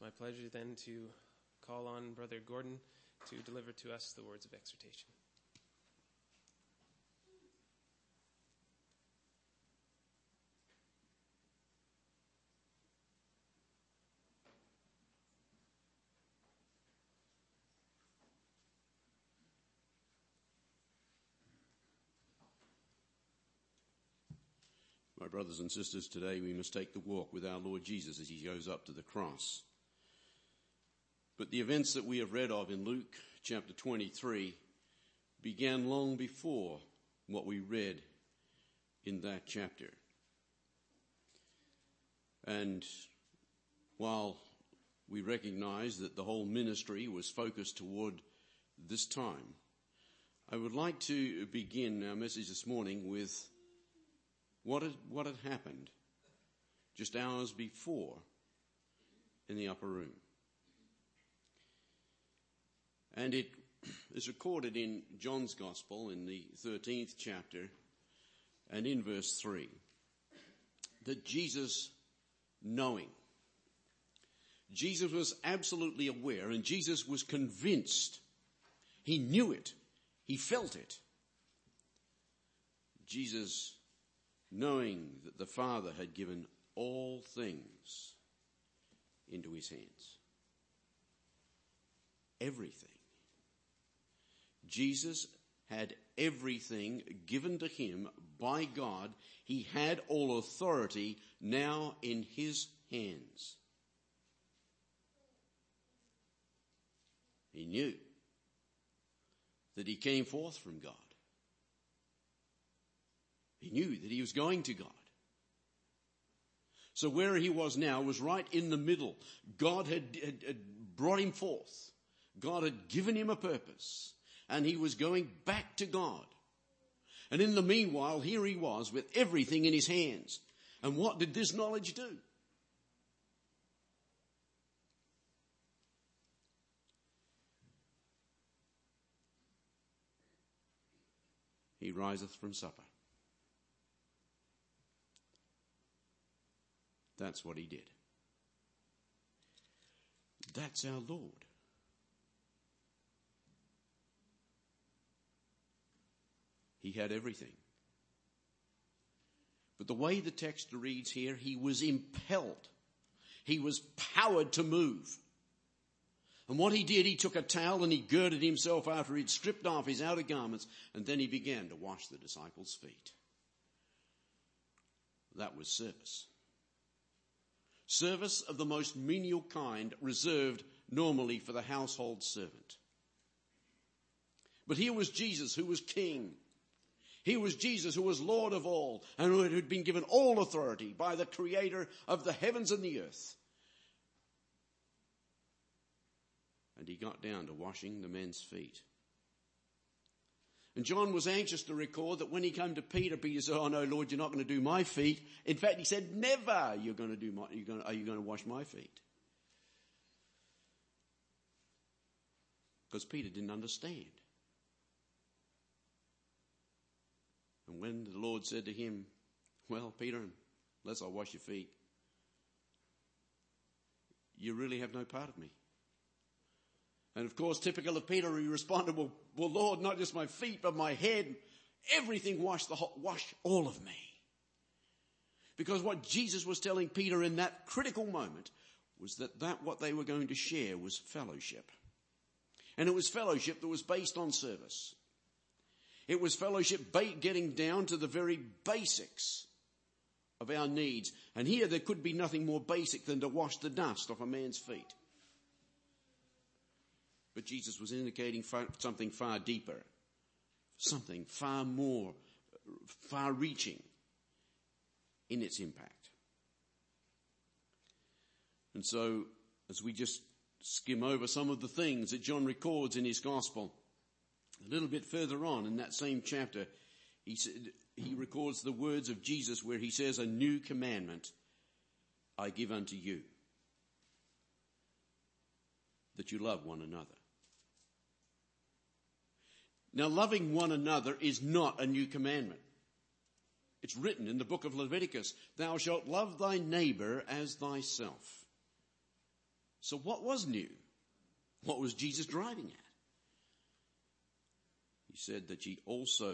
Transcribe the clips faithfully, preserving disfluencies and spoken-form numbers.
my pleasure then to call on Brother Gordon to deliver to us the words of exhortation. My brothers and sisters, today we must take the walk with our Lord Jesus as he goes up to the cross. But the events that we have read of in Luke chapter twenty-three began long before what we read in that chapter. And while we recognize that the whole ministry was focused toward this time, I would like to begin our message this morning with What had, what had happened just hours before in the upper room. And it is recorded in John's Gospel in the thirteenth chapter and in verse three that Jesus, knowing, Jesus was absolutely aware and Jesus was convinced. He knew it. He felt it. Jesus, knowing that the Father had given all things into his hands. Everything. Jesus had everything given to him by God. He had all authority now in his hands. He knew that he came forth from God. He knew that he was going to God. So where he was now was right in the middle. God had, had, had brought him forth. God had given him a purpose. And he was going back to God. And in the meanwhile, here he was with everything in his hands. And what did this knowledge do? He riseth from supper. That's what he did. That's our Lord. He had everything. But the way the text reads here, he was impelled. He was powered to move. And what he did, he took a towel and he girded himself after he'd stripped off his outer garments, and then he began to wash the disciples' feet. That was service. Service of the most menial kind, reserved normally for the household servant. But here was Jesus, who was king. Here was Jesus, who was Lord of all, and who had been given all authority by the Creator of the heavens and the earth. And he got down to washing the men's feet. And John was anxious to record that when he came to Peter, Peter said, "Oh no, Lord, you're not going to do my feet." In fact, he said, "Never you're going to do my, you're going to, are you going to wash my feet?" Because Peter didn't understand. And when the Lord said to him, "Well, Peter, unless I wash your feet, you really have no part of me." And of course, typical of Peter, he responded, well, well, Lord, not just my feet, but my head, everything, wash the whole, wash all of me. Because what Jesus was telling Peter in that critical moment was that, that what they were going to share was fellowship. And it was fellowship that was based on service. It was fellowship ba- getting down to the very basics of our needs. And here there could be nothing more basic than to wash the dust off a man's feet. But Jesus was indicating far, something far deeper, something far more, far-reaching in its impact. And so, as we just skim over some of the things that John records in his gospel, a little bit further on in that same chapter, he said, he records the words of Jesus where he says, "A new commandment I give unto you, that you love one another." Now, loving one another is not a new commandment. It's written in the book of Leviticus, "Thou shalt love thy neighbor as thyself." So what was new? What was Jesus driving at? He said that ye also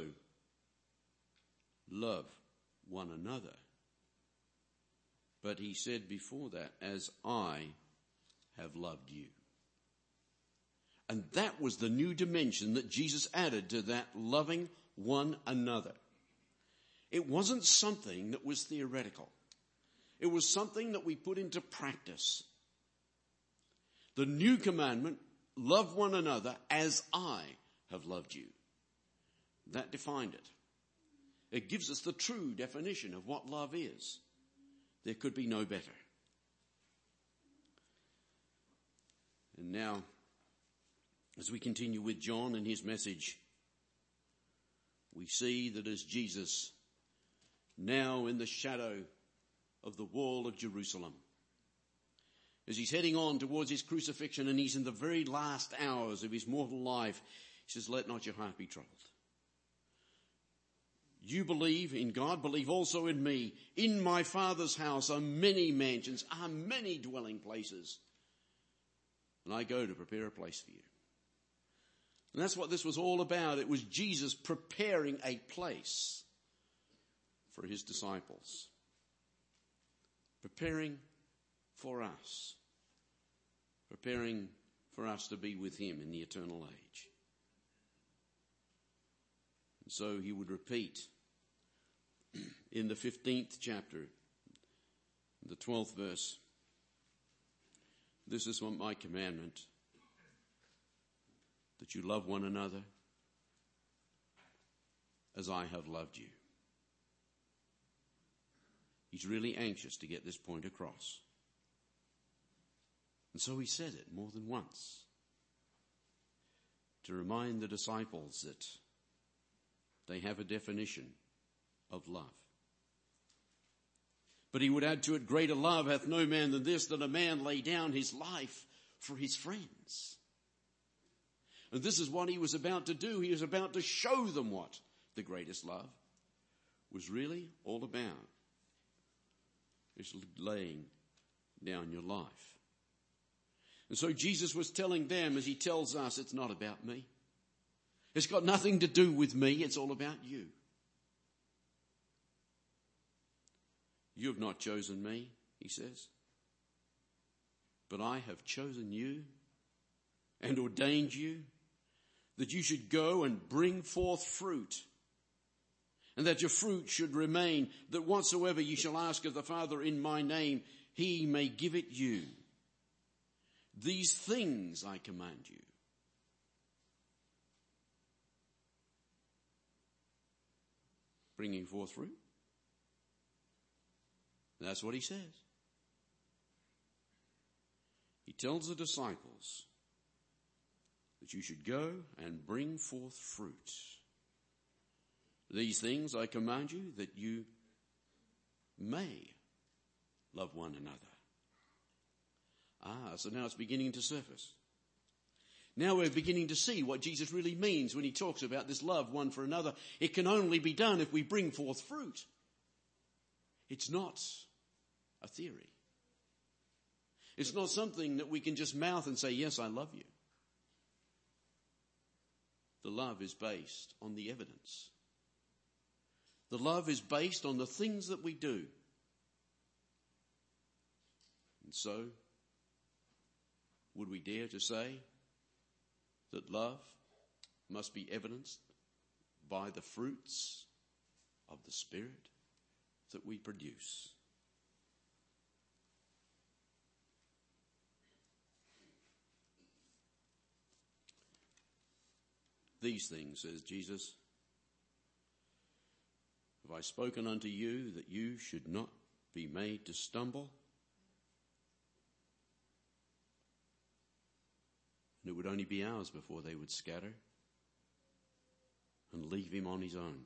love one another. But he said before that, as I have loved you. And that was the new dimension that Jesus added to that loving one another. It wasn't something that was theoretical. It was something that we put into practice. The new commandment, love one another as I have loved you. That defined it. It gives us the true definition of what love is. There could be no better. And now, as we continue with John and his message, we see that as Jesus, now in the shadow of the wall of Jerusalem, as he's heading on towards his crucifixion and he's in the very last hours of his mortal life, he says, let not your heart be troubled. You believe in God, believe also in me. In my Father's house are many mansions, are many dwelling places. And I go to prepare a place for you. And that's what this was all about. It was Jesus preparing a place for his disciples. Preparing for us. Preparing for us to be with him in the eternal age. And so he would repeat in the fifteenth chapter, the twelfth verse, this is my commandment, that you love one another as I have loved you. He's really anxious to get this point across. And so he said it more than once to remind the disciples that they have a definition of love. But he would add to it, greater love hath no man than this, that a man lay down his life for his friends. And this is what he was about to do. He was about to show them what the greatest love was really all about. It's laying down your life. And so Jesus was telling them, as he tells us, it's not about me. It's got nothing to do with me. It's all about you. You have not chosen me, he says, but I have chosen you and ordained you that you should go and bring forth fruit, and that your fruit should remain, that whatsoever you shall ask of the Father in my name, he may give it you. These things I command you. Bringing forth fruit. That's what he says. He tells the disciples that you should go and bring forth fruit. These things I command you, that you may love one another. Ah, so now it's beginning to surface. Now we're beginning to see what Jesus really means when he talks about this love one for another. It can only be done if we bring forth fruit. It's not a theory. It's not something that we can just mouth and say, yes, I love you. The love is based on the evidence. The love is based on the things that we do. And so, would we dare to say that love must be evidenced by the fruits of the Spirit that we produce? These things, says Jesus, have I spoken unto you, that you should not be made to stumble. And it would only be hours before they would scatter and leave him on his own.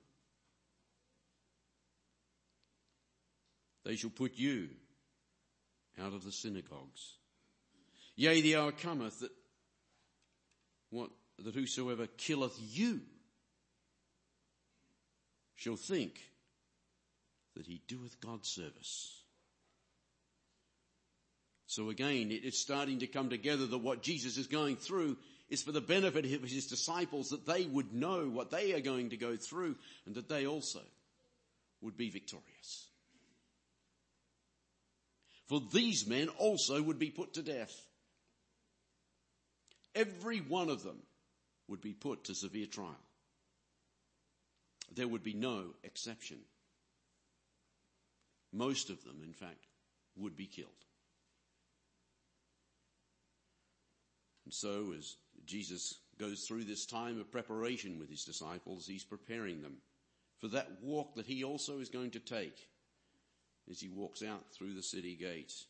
They shall put you out of the synagogues. Yea, the hour cometh that what that whosoever killeth you shall think that he doeth God service. So again, it is starting to come together that what Jesus is going through is for the benefit of his disciples, that they would know what they are going to go through and that they also would be victorious. For these men also would be put to death. Every one of them would be put to severe trial. There would be no exception. Most of them, in fact, would be killed. And so as Jesus goes through this time of preparation with his disciples, he's preparing them for that walk that he also is going to take as he walks out through the city gates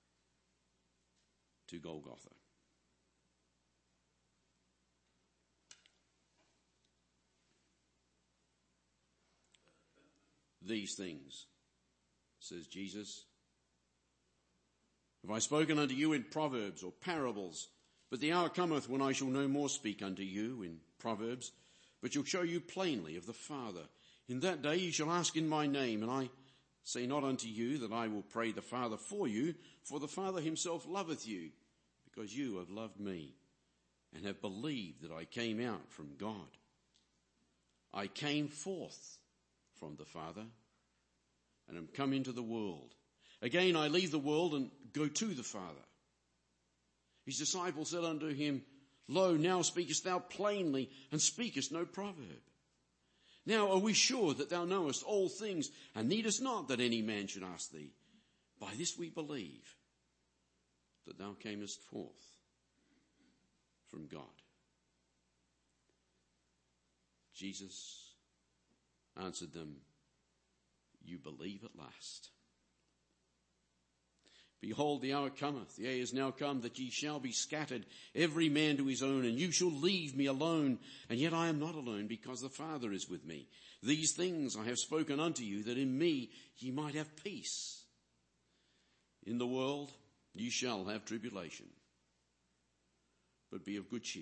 to Golgotha. These things, says Jesus, have I spoken unto you in proverbs or parables, but the hour cometh when I shall no more speak unto you in proverbs, but shall show you plainly of the Father. In that day ye shall ask in my name, and I say not unto you that I will pray the Father for you, for the Father himself loveth you, because you have loved me, and have believed that I came out from God. I came forth from the Father, and am come into the world. Again I leave the world and go to the Father. His disciples said unto him, Lo, now speakest thou plainly, and speakest no proverb. Now are we sure that thou knowest all things, and needest not that any man should ask thee? By this we believe that thou camest forth from God. Jesus answered them, You believe at last. Behold, the hour cometh, yea, is now come, that ye shall be scattered, every man to his own, and you shall leave me alone. And yet I am not alone, because the Father is with me. These things I have spoken unto you, that in me ye might have peace. In the world ye shall have tribulation, but be of good cheer.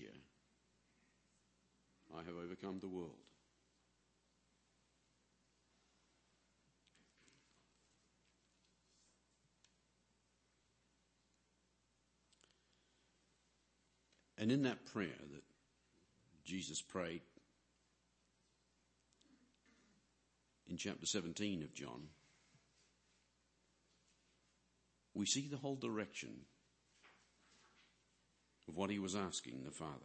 I have overcome the world. And in that prayer that Jesus prayed in chapter seventeen of John, we see the whole direction of what he was asking the Father.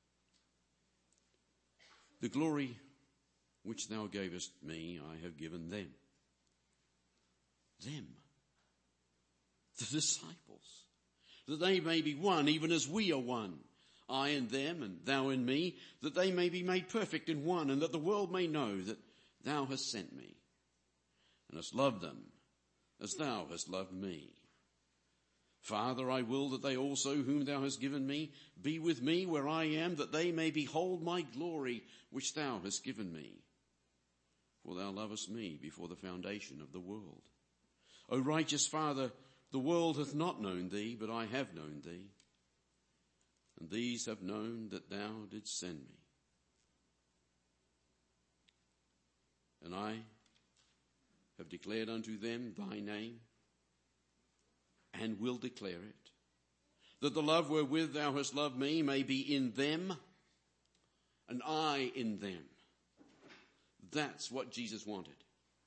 The glory which thou gavest me, I have given them. Them. The disciples. That they may be one, even as we are one. I and them, and thou and me, that they may be made perfect in one, and that the world may know that thou hast sent me, and hast loved them as thou hast loved me. Father, I will that they also, whom thou hast given me, be with me where I am, that they may behold my glory which thou hast given me. For thou lovest me before the foundation of the world. O righteous Father, the world hath not known thee, but I have known thee. And these have known that thou didst send me. And I have declared unto them thy name, and will declare it, that the love wherewith thou hast loved me may be in them, and I in them. That's what Jesus wanted.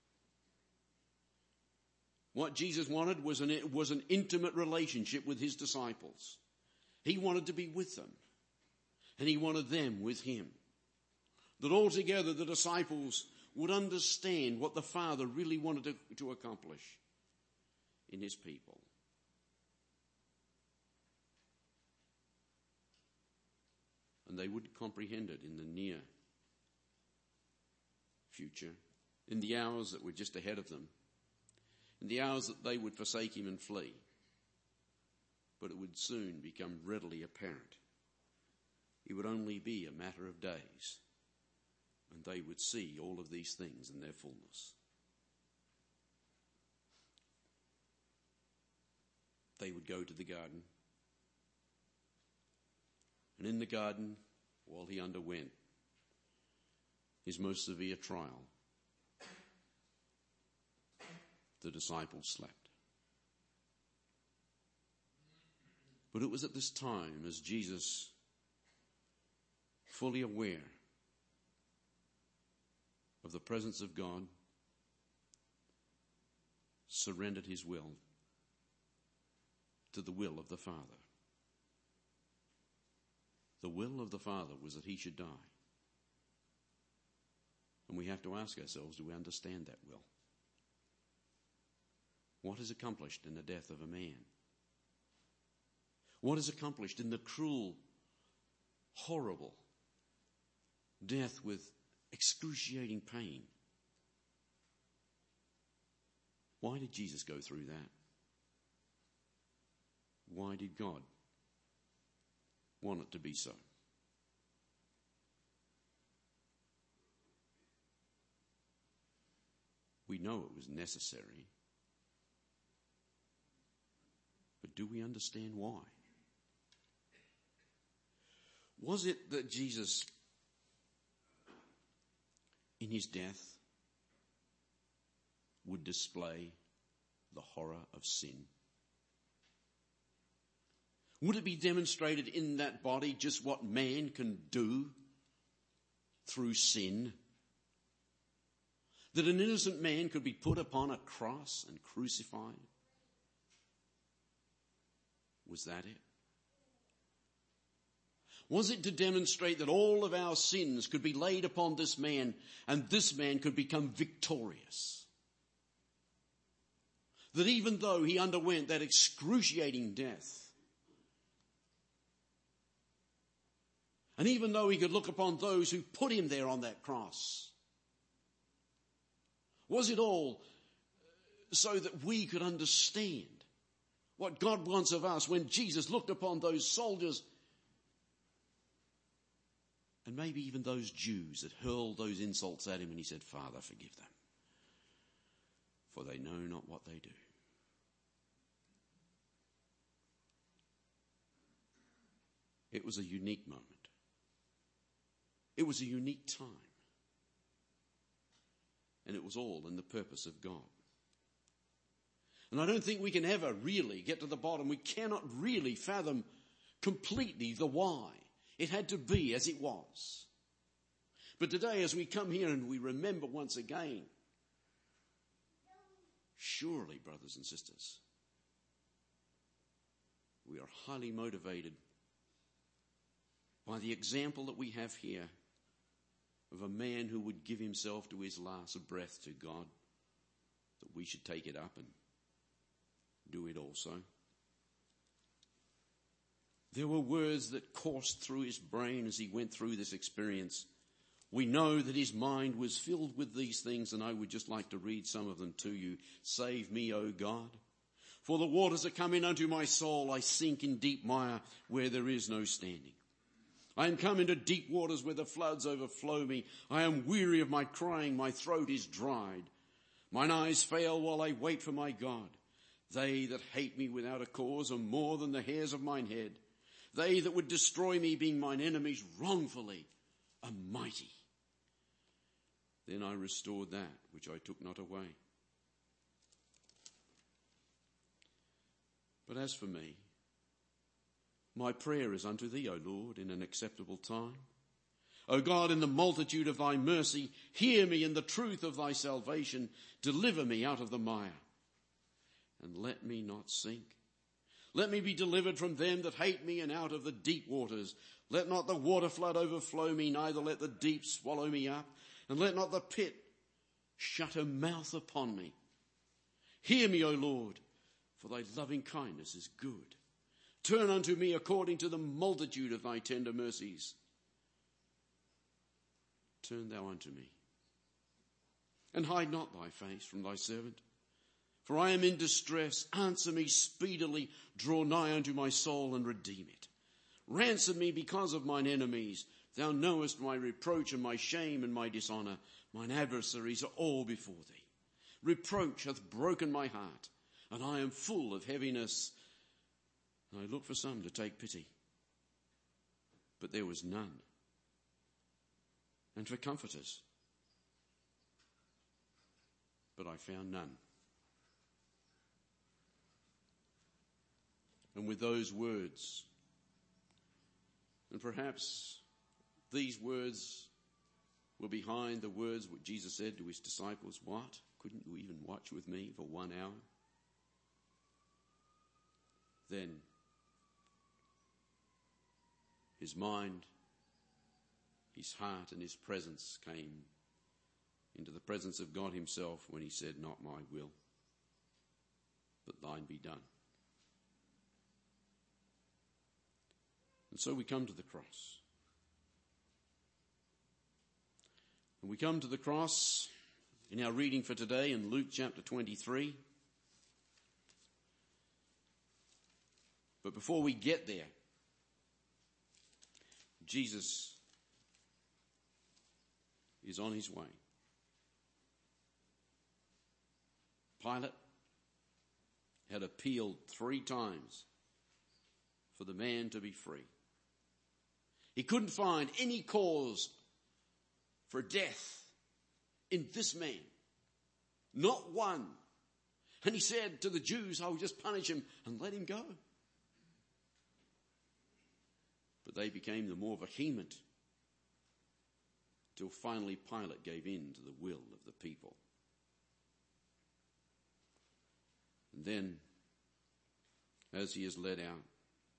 What Jesus wanted was an, was an intimate relationship with his disciples. He wanted to be with them, and he wanted them with him. That altogether the disciples would understand what the Father really wanted to, to accomplish in his people. And they would comprehend it in the near future, in the hours that were just ahead of them, in the hours that they would forsake him and flee. But it would soon become readily apparent. It would only be a matter of days, and they would see all of these things in their fullness. They would go to the garden, and in the garden, while he underwent his most severe trial, the disciples slept. But it was at this time, as Jesus, fully aware of the presence of God, surrendered his will to the will of the Father. The will of the Father was that he should die. And we have to ask ourselves, do we understand that will? What is accomplished in the death of a man? What is accomplished in the cruel, horrible death with excruciating pain? Why did Jesus go through that? Why did God want it to be so? We know it was necessary, but do we understand why? Was it that Jesus, in his death, would display the horror of sin? Would it be demonstrated in that body just what man can do through sin? That an innocent man could be put upon a cross and crucified? Was that it? Was it to demonstrate that all of our sins could be laid upon this man and this man could become victorious? That even though he underwent that excruciating death, and even though he could look upon those who put him there on that cross, was it all so that we could understand what God wants of us when Jesus looked upon those soldiers and maybe even those Jews that hurled those insults at him, and he said, Father, forgive them, for they know not what they do. It was a unique moment. It was a unique time. And it was all in the purpose of God. And I don't think we can ever really get to the bottom. We cannot really fathom completely the why. It had to be as it was. But today, as we come here and we remember once again, surely, brothers and sisters, we are highly motivated by the example that we have here of a man who would give himself to his last breath to God, that we should take it up and do it also. There were words that coursed through his brain as he went through this experience. We know that his mind was filled with these things, and I would just like to read some of them to you. Save me, O God. For the waters are coming unto my soul. I sink in deep mire where there is no standing. I am come into deep waters where the floods overflow me. I am weary of my crying. My throat is dried. Mine eyes fail while I wait for my God. They that hate me without a cause are more than the hairs of mine head. They that would destroy me, being mine enemies wrongfully, are mighty. Then I restored that which I took not away. But as for me, my prayer is unto thee, O Lord, in an acceptable time. O God, in the multitude of thy mercy, hear me in the truth of thy salvation. Deliver me out of the mire, and let me not sink. Let me be delivered from them that hate me, and out of the deep waters. Let not the water flood overflow me, neither let the deep swallow me up, and let not the pit shut her mouth upon me. Hear me, O Lord, for thy loving kindness is good. Turn unto me according to the multitude of thy tender mercies. Turn thou unto me, and hide not thy face from thy servant. For I am in distress. Answer me speedily. Draw nigh unto my soul and redeem it. Ransom me because of mine enemies. Thou knowest my reproach and my shame and my dishonour. Mine adversaries are all before thee. Reproach hath broken my heart, and I am full of heaviness. And I looked for some to take pity, but there was none. And for comforters, but I found none. and with those words. And perhaps these words were behind the words what Jesus said to his disciples. What? Couldn't you even watch with me for one hour? Then his mind, his heart and his presence came into the presence of God himself when he said, not my will, but thine be done. And so we come to the cross. And we come to the cross in our reading for today in Luke chapter twenty-three. But before we get there, Jesus is on his way. Pilate had appealed three times for the man to be free. He couldn't find any cause for death in this man. Not one. And he said to the Jews, I will just punish him and let him go. But they became the more vehement till finally Pilate gave in to the will of the people. And then, as he is led out,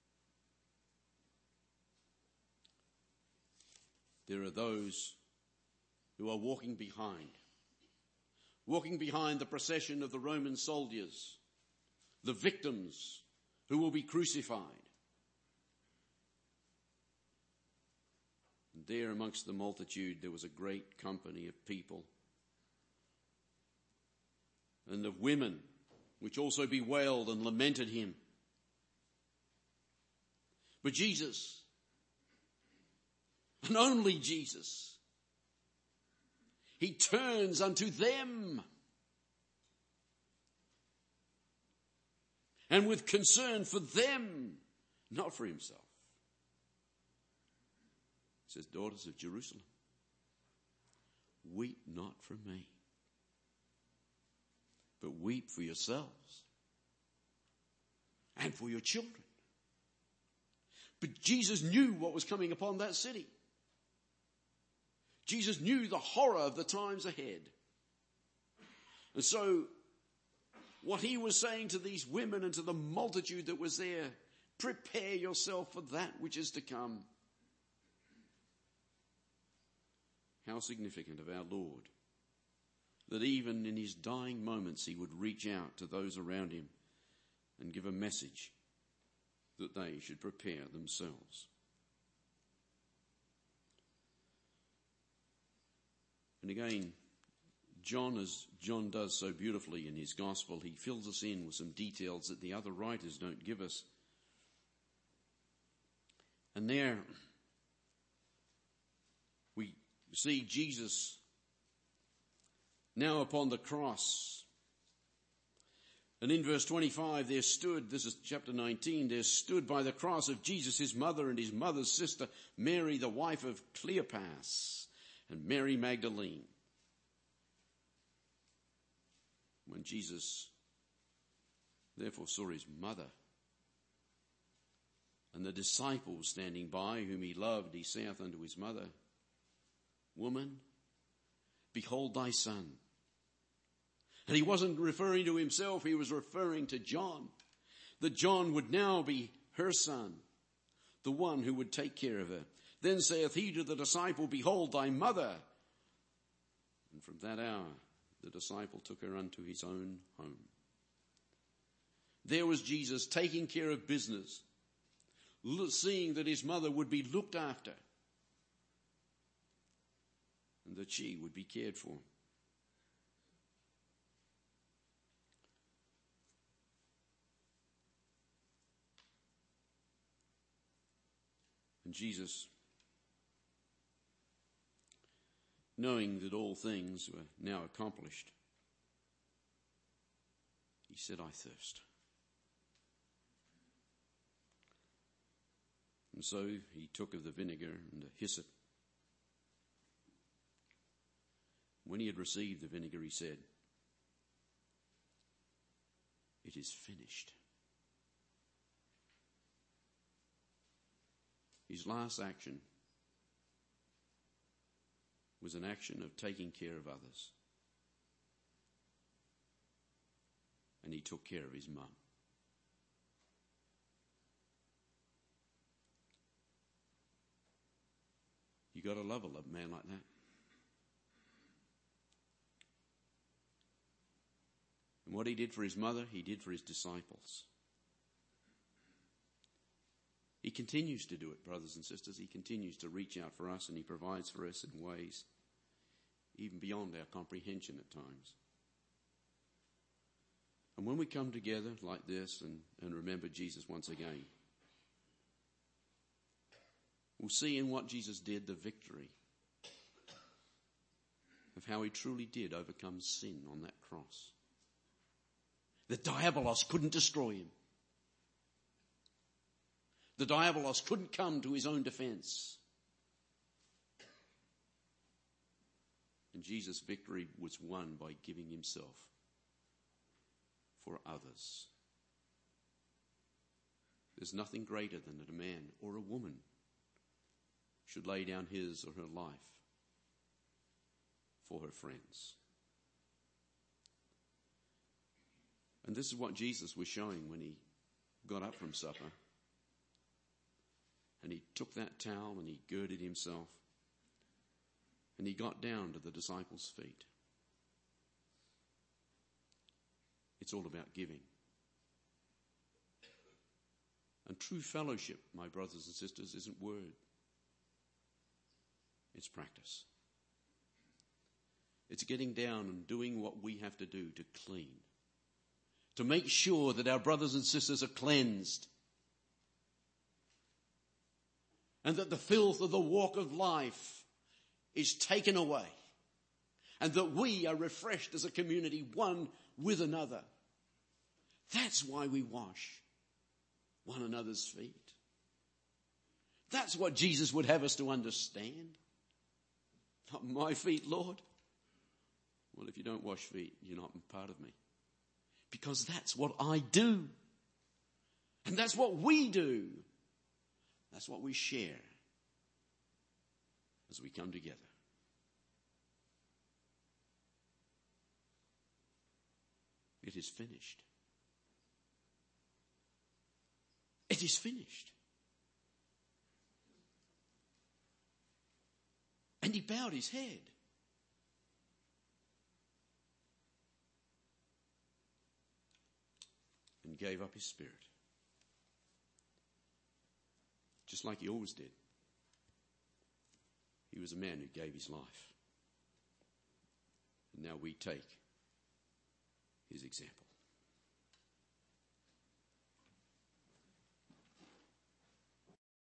there are those who are walking behind, walking behind the procession of the Roman soldiers, the victims who will be crucified. And there amongst the multitude there was a great company of people and of women, which also bewailed and lamented him. But Jesus, and only Jesus, he turns unto them, and with concern for them, not for himself, says, daughters of Jerusalem, weep not for me, but weep for yourselves and for your children. But Jesus knew what was coming upon that city. Jesus knew the horror of the times ahead. And so what he was saying to these women and to the multitude that was there, prepare yourself for that which is to come. How significant of our Lord that even in his dying moments he would reach out to those around him and give a message that they should prepare themselves. And again, John, as John does so beautifully in his gospel, he fills us in with some details that the other writers don't give us. And there we see Jesus now upon the cross. And in verse twenty-five, there stood, this is chapter nineteen, there stood by the cross of Jesus his mother and his mother's sister, Mary, the wife of Cleopas, and Mary Magdalene. When Jesus therefore saw his mother and the disciples standing by whom he loved, he saith unto his mother, Woman, behold thy son. And he wasn't referring to himself, he was referring to John. That John would now be her son, the one who would take care of her. Then saith he to the disciple, Behold thy mother. And from that hour the disciple took her unto his own home. There was Jesus taking care of business, seeing that his mother would be looked after and that she would be cared for. And Jesus, knowing that all things were now accomplished, he said, I thirst. And so he took of the vinegar and the hyssop. When he had received the vinegar, he said, It is finished. His last action was an action of taking care of others. And he took care of his mum. You got to love a man like that. And what he did for his mother, he did for his disciples. He continues to do it, brothers and sisters. He continues to reach out for us, and he provides for us in ways even beyond our comprehension at times. And when we come together like this and, and remember Jesus once again, we'll see in what Jesus did the victory of how he truly did overcome sin on that cross. The diabolos couldn't destroy him. The diabolos couldn't come to his own defense. And Jesus' victory was won by giving himself for others. There's nothing greater than that a man or a woman should lay down his or her life for her friends. And this is what Jesus was showing when he got up from supper. And he took that towel and he girded himself. And he got down to the disciples' feet. It's all about giving. And true fellowship, my brothers and sisters, isn't word. It's practice. It's getting down and doing what we have to do to clean. To make sure that our brothers and sisters are cleansed. And that the filth of the walk of life is taken away. And that we are refreshed as a community, one with another. That's why we wash one another's feet. That's what Jesus would have us to understand. Not my feet, Lord. Well, if you don't wash feet, you're not part of me. Because that's what I do. And that's what we do. That's what we share as we come together. It is finished. It is finished. And he bowed his head. And gave up his spirit. Just like he always did. He was a man who gave his life. And now we take his example.